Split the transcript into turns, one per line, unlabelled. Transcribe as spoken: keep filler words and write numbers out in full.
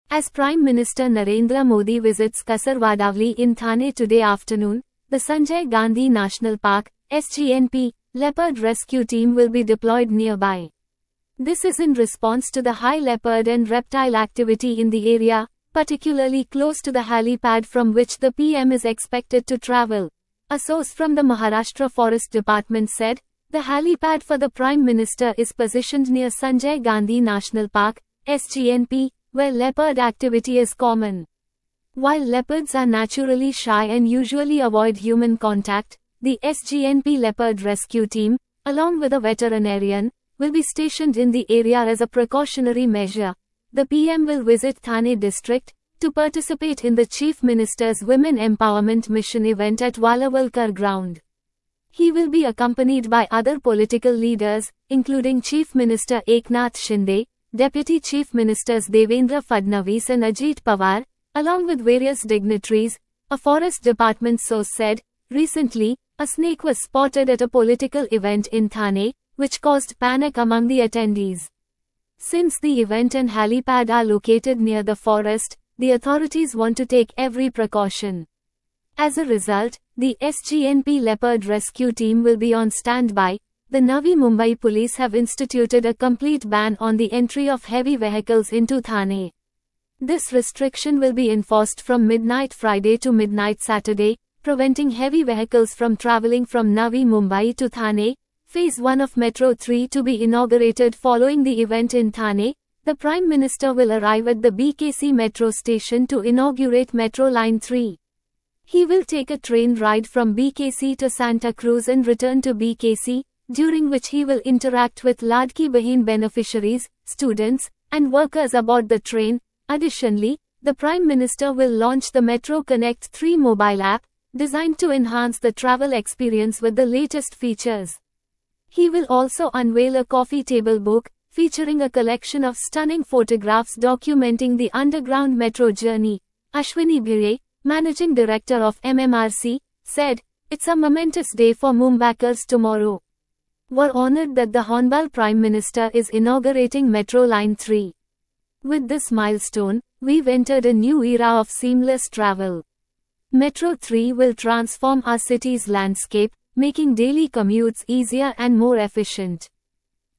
As Prime Minister Narendra Modi visits Kasarwadavli in Thane today afternoon, the Sanjay Gandhi National Park, S G N P, leopard rescue team will be deployed nearby. This is in response to the high leopard and reptile activity in the area, particularly close to the helipad from which the P M is expected to travel. A source from the Maharashtra Forest Department said, the helipad for the Prime Minister is positioned near Sanjay Gandhi National Park, S G N P, where leopard activity is common. While leopards are naturally shy and usually avoid human contact, the S G N P Leopard Rescue Team, along with a veterinarian, will be stationed in the area as a precautionary measure. The P M will visit Thane district to participate in the Chief Minister's Women Empowerment Mission event at Walawalkar ground. He will be accompanied by other political leaders, including Chief Minister Eknath Shinde, Deputy Chief Ministers Devendra Fadnavis and Ajit Pawar, along with various dignitaries, a Forest Department source said. Recently, a snake was spotted at a political event in Thane, which caused panic among the attendees. Since the event and helipad are located near the forest, the authorities want to take every precaution. As a result, the S G N P Leopard Rescue Team will be on standby. The Navi Mumbai police have instituted a complete ban on the entry of heavy vehicles into Thane. This restriction will be enforced from midnight Friday to midnight Saturday, preventing heavy vehicles from travelling from Navi Mumbai to Thane. Phase one of Metro three to be inaugurated following the event in Thane. The Prime Minister will arrive at the B K C metro station to inaugurate Metro Line three. He will take a train ride from B K C to Santa Cruz and return to B K C, during which he will interact with Ladki Bahin beneficiaries, students, and workers aboard the train. Additionally, the Prime Minister will launch the Metro Connect three mobile app, designed to enhance the travel experience with the latest features. He will also unveil a coffee table book, featuring a collection of stunning photographs documenting the underground metro journey. Ashwini Bhire, Managing Director of M M R C, said, "It's a momentous day for Mumbaikars tomorrow. We're honored that the Honorable Prime Minister is inaugurating Metro Line three. With this milestone, we've entered a new era of seamless travel. Metro three will transform our city's landscape, making daily commutes easier and more efficient."